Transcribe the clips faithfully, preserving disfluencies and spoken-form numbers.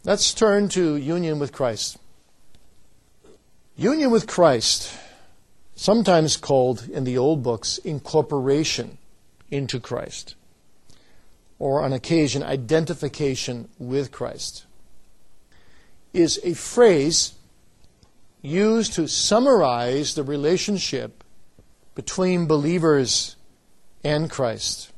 Let's turn to union with Christ. Union with Christ, sometimes called in the old books incorporation into Christ, or on occasion identification with Christ, is a phrase used to summarize the relationship between believers and Christ,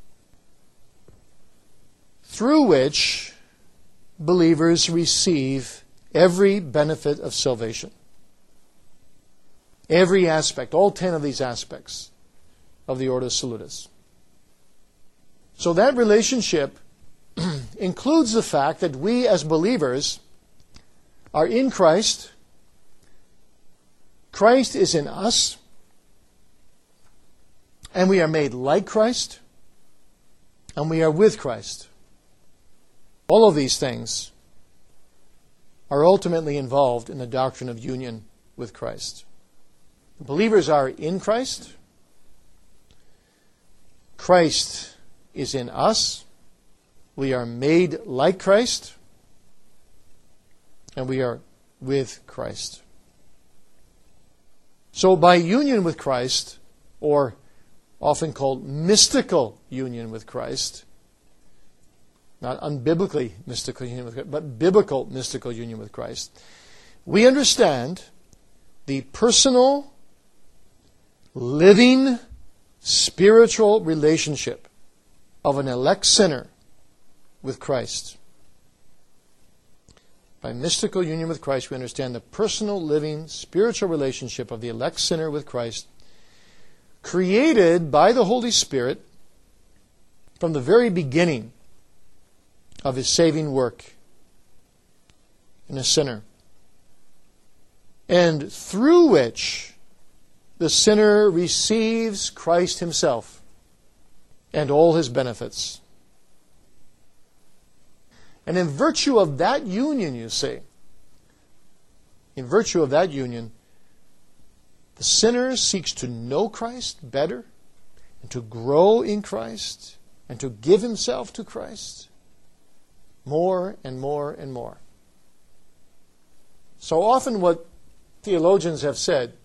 through which believers receive every benefit of salvation. Every aspect, all ten of these aspects of the Ordo Salutis. So that relationship includes the fact that we as believers are in Christ, Christ is in us, and we are made like Christ, and we are with Christ. All of these things are ultimately involved in the doctrine of union with Christ. Believers are in Christ. Christ is in us. We are made like Christ. And we are with Christ. So by union with Christ, or often called mystical union with Christ, not unbiblically mystical union with Christ, but biblical mystical union with Christ, we understand the personal, living, spiritual relationship of an elect sinner with Christ. By mystical union with Christ, we understand the personal, living, spiritual relationship of the elect sinner with Christ, created by the Holy Spirit from the very beginning of His saving work in a sinner, and through which the sinner receives Christ Himself and all His benefits. And in virtue of that union, you see, in virtue of that union, the sinner seeks to know Christ better, and to grow in Christ, and to give himself to Christ more and more and more. So often what theologians have said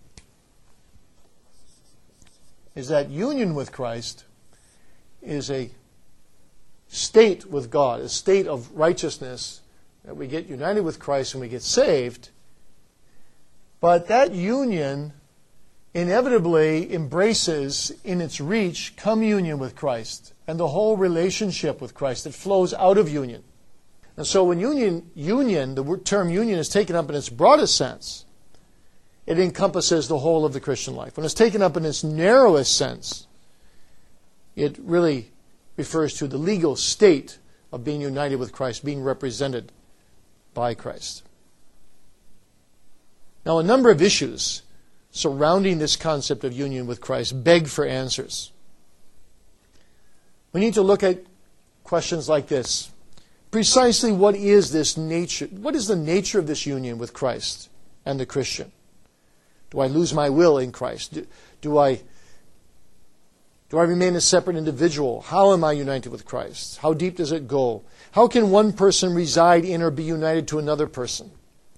is that union with Christ is a state with God, a state of righteousness, that we get united with Christ and we get saved. But that union inevitably embraces in its reach communion with Christ and the whole relationship with Christ that flows out of union. And so when union, union, the term union is taken up in its broadest sense, it encompasses the whole of the Christian life. When it's taken up in its narrowest sense, it really refers to the legal state of being united with Christ, being represented by Christ. Now, a number of issues surrounding this concept of union with Christ beg for answers. We need to look at questions like this. Precisely what is this nature? What is the nature of this union with Christ and the Christian? Do I lose my will in Christ? Do, do I Do I remain a separate individual? How am I united with Christ? How deep does it go? How can one person reside in or be united to another person?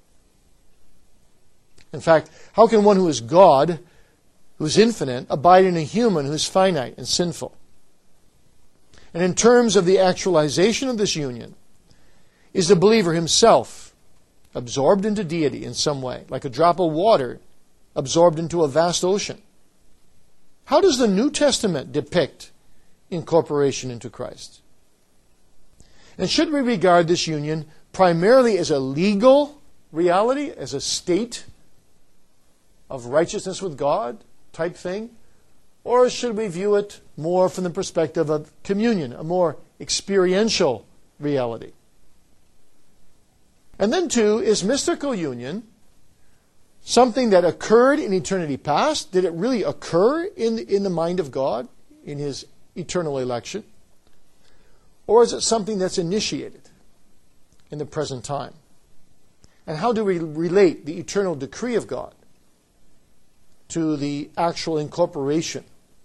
In fact, how can one who is God, who is infinite, abide in a human who is finite and sinful? And in terms of the actualization of this union, is the believer himself absorbed into deity in some way, like a drop of water absorbed into a vast ocean? How does the New Testament depict incorporation into Christ? And should we regard this union primarily as a legal reality, as a state of righteousness with God type thing? Or should we view it more from the perspective of communion, a more experiential reality? And then too, is mystical union something that occurred in eternity past? Did it really occur in, in the mind of God, in His eternal election? Or is it something that's initiated in the present time? And how do we relate the eternal decree of God to the actual incorporation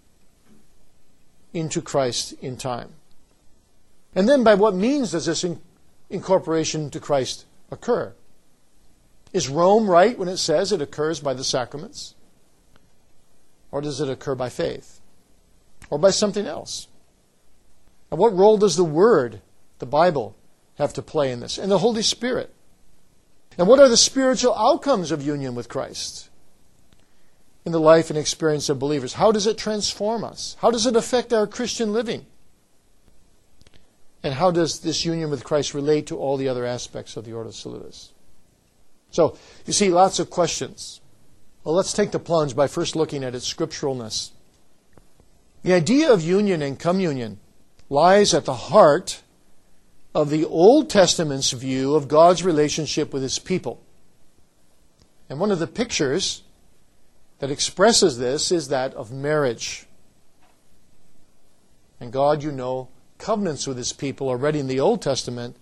into Christ in time? And then by what means does this in- incorporation into Christ occur? Is Rome right when it says it occurs by the sacraments? Or does it occur by faith? Or by something else? And what role does the Word, the Bible, have to play in this? And the Holy Spirit? And what are the spiritual outcomes of union with Christ in the life and experience of believers? How does it transform us? How does it affect our Christian living? And how does this union with Christ relate to all the other aspects of the Ordo Salutis? So, you see, lots of questions. Well, let's take the plunge by first looking at its scripturalness. The idea of union and communion lies at the heart of the Old Testament's view of God's relationship with His people. And one of the pictures that expresses this is that of marriage. And God, you know, covenants with His people already in the Old Testament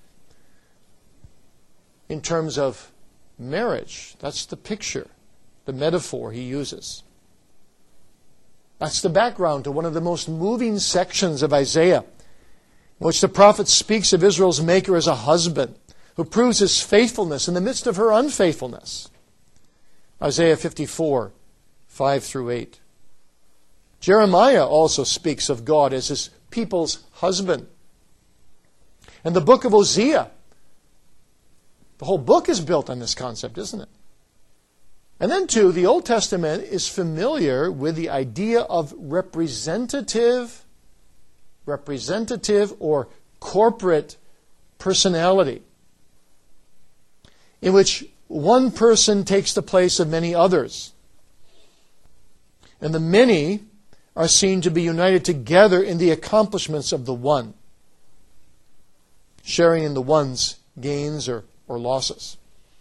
in terms of marriage. That's the picture, the metaphor He uses. That's the background to one of the most moving sections of Isaiah, in which the prophet speaks of Israel's Maker as a husband who proves His faithfulness in the midst of her unfaithfulness. Isaiah fifty-four, five through eight. Jeremiah also speaks of God as His people's husband. And the book of Hosea, the whole book is built on this concept, isn't it? And then, too, the Old Testament is familiar with the idea of representative, representative or corporate personality, in which one person takes the place of many others. And the many are seen to be united together in the accomplishments of the one, sharing in the one's gains or, or losses.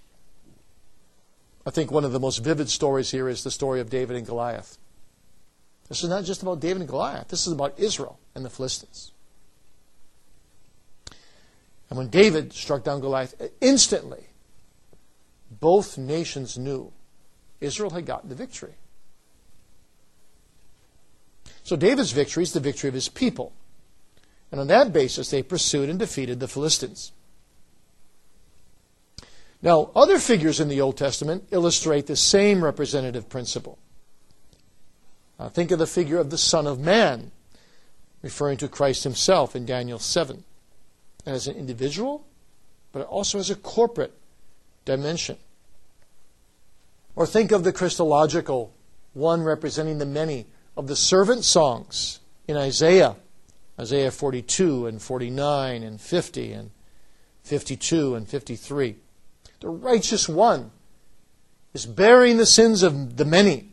I think one of the most vivid stories here is the story of David and Goliath. This is not just about David and Goliath. This is about Israel and the Philistines. And when David struck down Goliath, instantly, both nations knew Israel had gotten the victory. So David's victory is the victory of his people. And on that basis, they pursued and defeated the Philistines. Now, other figures in the Old Testament illustrate the same representative principle. Uh, think of the figure of the Son of Man, referring to Christ Himself in Daniel seven, as an individual, but also as a corporate dimension. Or think of the Christological one representing the many of the servant songs in Isaiah, Isaiah forty-two and forty-nine and fifty and fifty-two and fifty-three. The righteous one is bearing the sins of the many.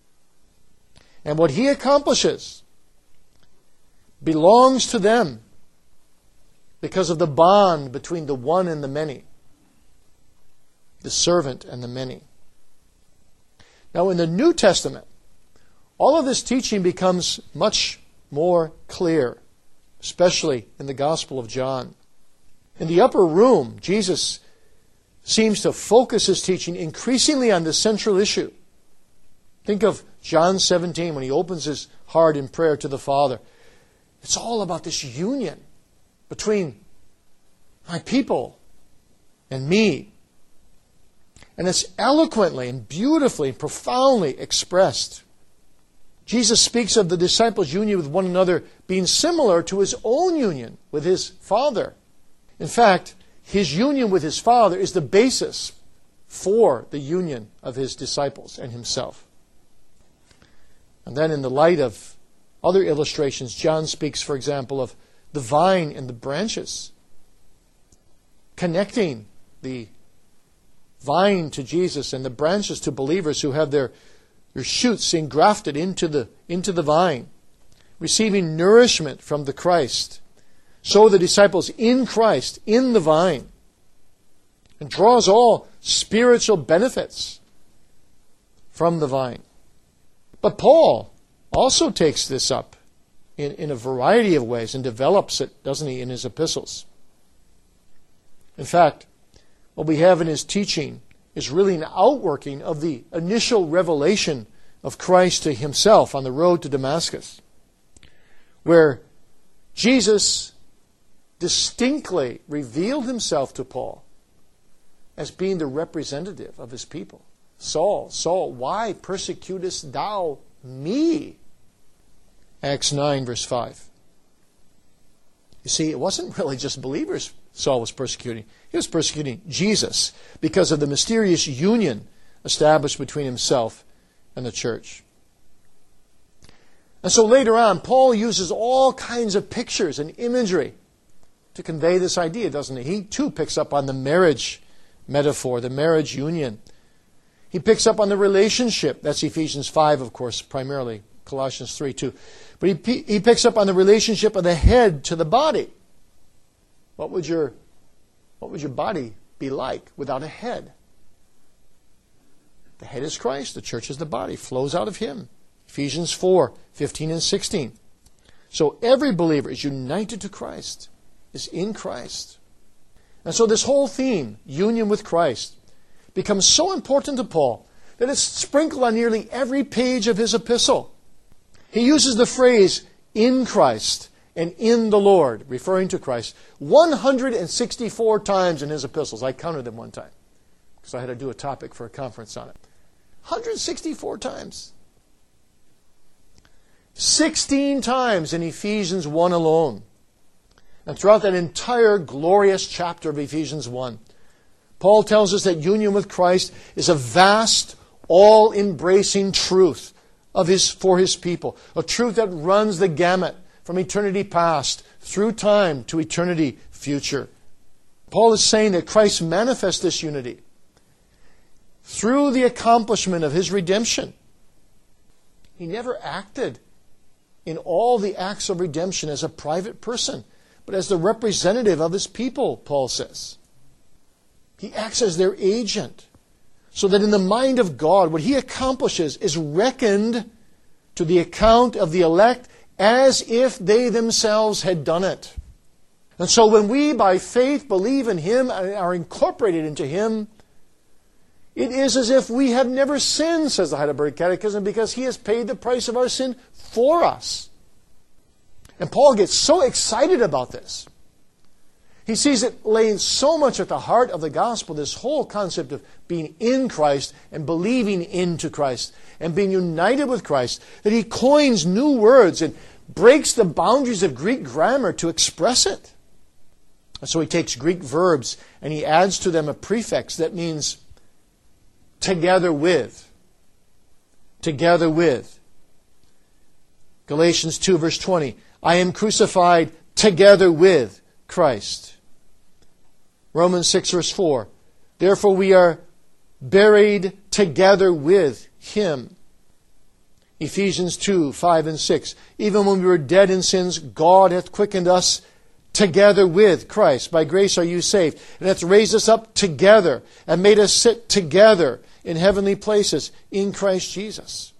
And what He accomplishes belongs to them because of the bond between the one and the many, the servant and the many. Now in the New Testament, all of this teaching becomes much more clear, especially in the Gospel of John. In the upper room, Jesus seems to focus His teaching increasingly on the central issue. Think of John seventeen when He opens His heart in prayer to the Father. It's all about this union between my people and me. And it's eloquently and beautifully and profoundly expressed. Jesus speaks of the disciples' union with one another being similar to His own union with His Father. In fact, His union with His Father is the basis for the union of His disciples and Himself. And then in the light of other illustrations, John speaks, for example, of the vine and the branches, connecting the vine to Jesus and the branches to believers who have their, their shoots engrafted into the, into the vine, receiving nourishment from the Christ. So the disciples in Christ, in the vine, and draws all spiritual benefits from the vine. But Paul also takes this up in, in a variety of ways and develops it, doesn't he, in his epistles. In fact, what we have in his teaching is really an outworking of the initial revelation of Christ to Himself on the road to Damascus, where Jesus distinctly revealed Himself to Paul as being the representative of his people. Saul, Saul, why persecutest thou me? Acts nine, verse five. You see, it wasn't really just believers Saul was persecuting. He was persecuting Jesus because of the mysterious union established between himself and the church. And so later on, Paul uses all kinds of pictures and imagery to convey this idea, doesn't he? He too picks up on the marriage metaphor, the marriage union. He picks up on the relationship. That's Ephesians five, of course, primarily. Colossians three, too. But he, he picks up on the relationship of the head to the body. What would your, what would your body be like without a head? The head is Christ. The church is the body. Flows out of him. Ephesians four, fifteen and sixteen. So every believer is united to Christ, is in Christ. And so this whole theme, union with Christ, becomes so important to Paul that it's sprinkled on nearly every page of his epistle. He uses the phrase, in Christ and in the Lord, referring to Christ, one hundred sixty-four times in his epistles. I counted them one time because I had to do a topic for a conference on it. one hundred sixty-four times. sixteen times in Ephesians one alone. And throughout that entire glorious chapter of Ephesians one, Paul tells us that union with Christ is a vast, all-embracing truth of his, for his people. A truth that runs the gamut from eternity past through time to eternity future. Paul is saying that Christ manifests this unity through the accomplishment of his redemption. He never acted in all the acts of redemption as a private person, but as the representative of his people, Paul says. He acts as their agent, so that in the mind of God, what he accomplishes is reckoned to the account of the elect as if they themselves had done it. And so when we, by faith, believe in him and are incorporated into him, it is as if we have never sinned, says the Heidelberg Catechism, because he has paid the price of our sin for us. And Paul gets so excited about this. He sees it laying so much at the heart of the gospel, this whole concept of being in Christ and believing into Christ and being united with Christ, that he coins new words and breaks the boundaries of Greek grammar to express it. And so he takes Greek verbs and he adds to them a prefix that means together with. Together with. Galatians two, verse twenty. I am crucified together with Christ. Romans six, verse four. Therefore we are buried together with him. Ephesians two, five and six. Even when we were dead in sins, God hath quickened us together with Christ. By grace are you saved. And hath raised us up together and made us sit together in heavenly places in Christ Jesus.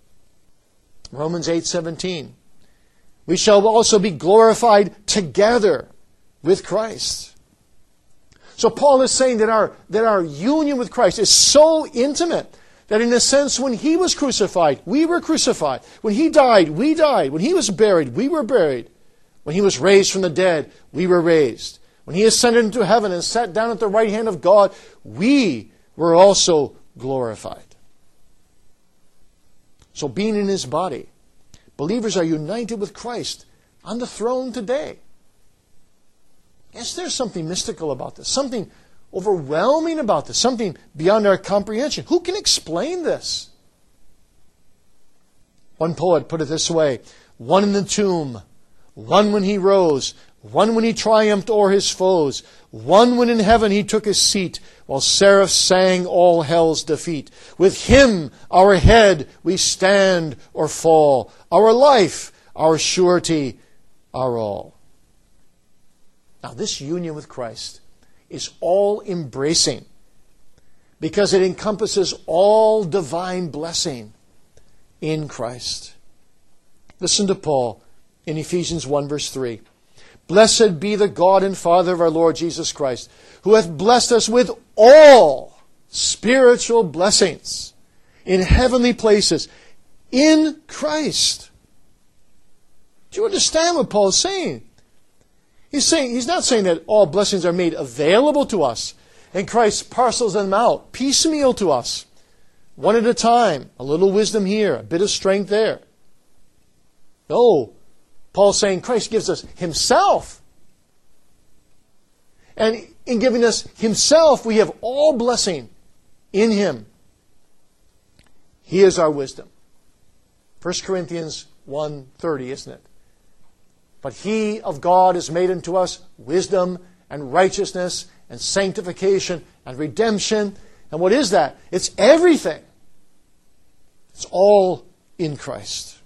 Romans eight, seventeen. We shall also be glorified together with Christ. So Paul is saying that our, that our union with Christ is so intimate that in a sense when he was crucified, we were crucified. When he died, we died. When he was buried, we were buried. When he was raised from the dead, we were raised. When he ascended into heaven and sat down at the right hand of God, we were also glorified. So being in his body, believers are united with Christ on the throne today. Yes, there's something mystical about this, something overwhelming about this, something beyond our comprehension. Who can explain this? One poet put it this way: one in the tomb, one when he rose, one when he triumphed o'er his foes, one when in heaven he took his seat, while seraphs sang all hell's defeat. With him, our head, we stand or fall, our life, our surety, our all. Now, this union with Christ is all-embracing because it encompasses all divine blessing in Christ. Listen to Paul in Ephesians one, verse three. Blessed be the God and Father of our Lord Jesus Christ, who hath blessed us with all spiritual blessings in heavenly places in Christ. Do you understand what Paul is saying? He's saying, he's not saying that all blessings are made available to us. And Christ parcels them out, piecemeal to us, one at a time. A little wisdom here, a bit of strength there. No, Paul's saying Christ gives us Himself. And in giving us Himself, we have all blessing in Him. He is our wisdom. First Corinthians one thirty, isn't it? But He of God is made unto us wisdom and righteousness and sanctification and redemption. And what is that? It's everything. It's all in Christ.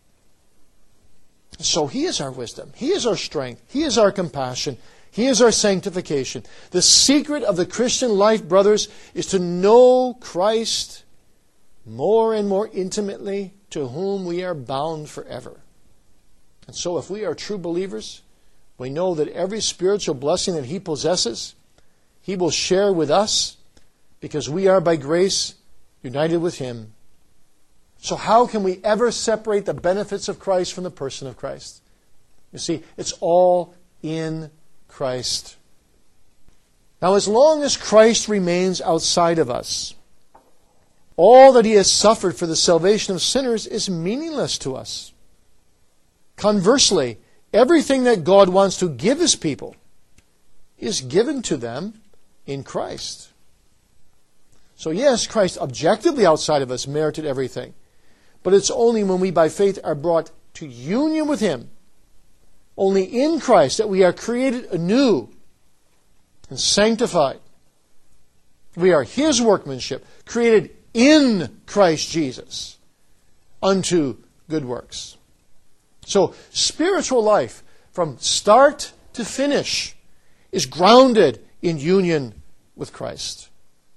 So He is our wisdom. He is our strength. He is our compassion. He is our sanctification. The secret of the Christian life, brothers, is to know Christ more and more intimately, to whom we are bound forever. And so if we are true believers, we know that every spiritual blessing that He possesses, He will share with us, because we are by grace united with Him. So how can we ever separate the benefits of Christ from the person of Christ? You see, it's all in Christ. Now, as long as Christ remains outside of us, all that He has suffered for the salvation of sinners is meaningless to us. Conversely, everything that God wants to give His people is given to them in Christ. So yes, Christ objectively outside of us merited everything. But it's only when we by faith are brought to union with Him, only in Christ, that we are created anew and sanctified. We are His workmanship, created in Christ Jesus unto good works. So spiritual life from start to finish is grounded in union with Christ.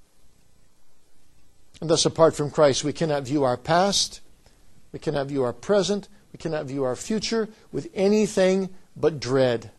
And thus, apart from Christ, we cannot view our past, we cannot view our present, we cannot view our future with anything but dread.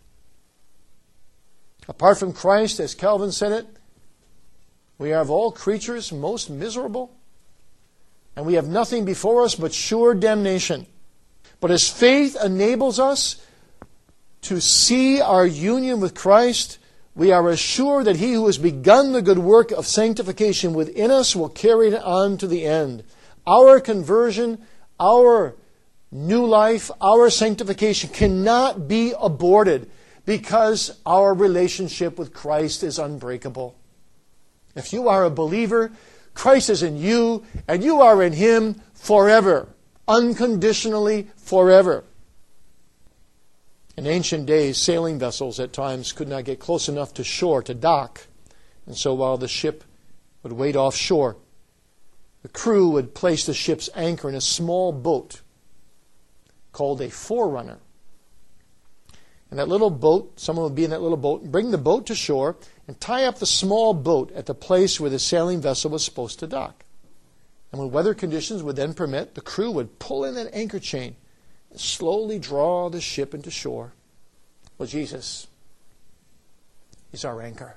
Apart from Christ, as Calvin said it, we are of all creatures most miserable, and we have nothing before us but sure damnation. But as faith enables us to see our union with Christ, we are assured that He who has begun the good work of sanctification within us will carry it on to the end. Our conversion, our new life, our sanctification cannot be aborted because our relationship with Christ is unbreakable. If you are a believer, Christ is in you, and you are in Him forever, unconditionally forever. In ancient days, sailing vessels at times could not get close enough to shore to dock. And so while the ship would wait offshore, the crew would place the ship's anchor in a small boat called a forerunner. And that little boat, someone would be in that little boat, bring the boat to shore and tie up the small boat at the place where the sailing vessel was supposed to dock. And when weather conditions would then permit, the crew would pull in that anchor chain and slowly draw the ship into shore. Well, Jesus, He's our anchor.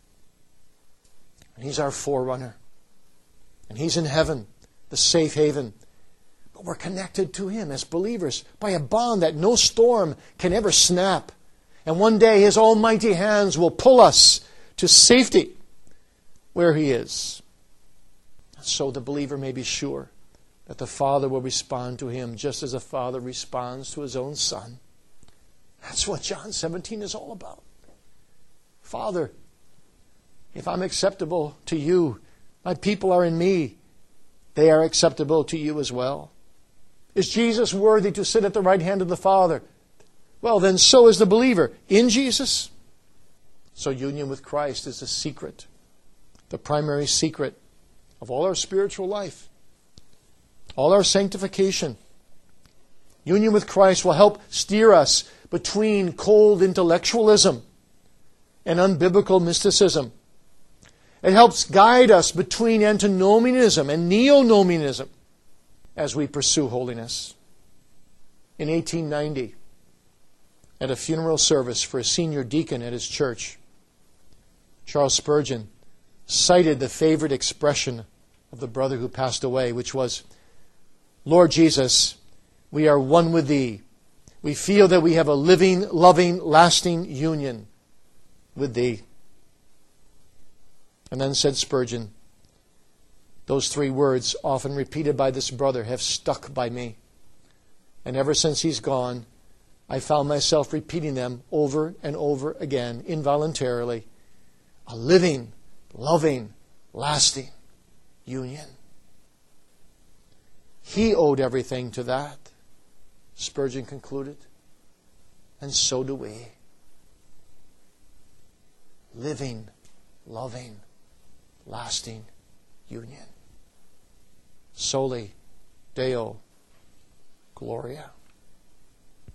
And He's our forerunner. And He's in heaven, the safe haven. But we're connected to Him as believers by a bond that no storm can ever snap. And one day His almighty hands will pull us to safety where He is. So the believer may be sure that the Father will respond to him just as a father responds to his own son. That's what John seventeen is all about. Father, if I'm acceptable to You, my people are in me. They are acceptable to You as well. Is Jesus worthy to sit at the right hand of the Father? Well, then so is the believer in Jesus. So union with Christ is the secret, the primary secret of all our spiritual life, all our sanctification. Union with Christ will help steer us between cold intellectualism and unbiblical mysticism. It helps guide us between antinomianism and neo-nomianism as we pursue holiness. In eighteen ninety, at a funeral service for a senior deacon at his church, Charles Spurgeon cited the favorite expression of the brother who passed away, which was, "Lord Jesus, we are one with Thee. We feel that we have a living, loving, lasting union with Thee." And then said Spurgeon, those three words, often repeated by this brother, have stuck by me. And ever since he's gone, I found myself repeating them over and over again, involuntarily. A living, loving, lasting union. He owed everything to that, Spurgeon concluded. And so do we. Living, loving, lasting union. Soli Deo Gloria.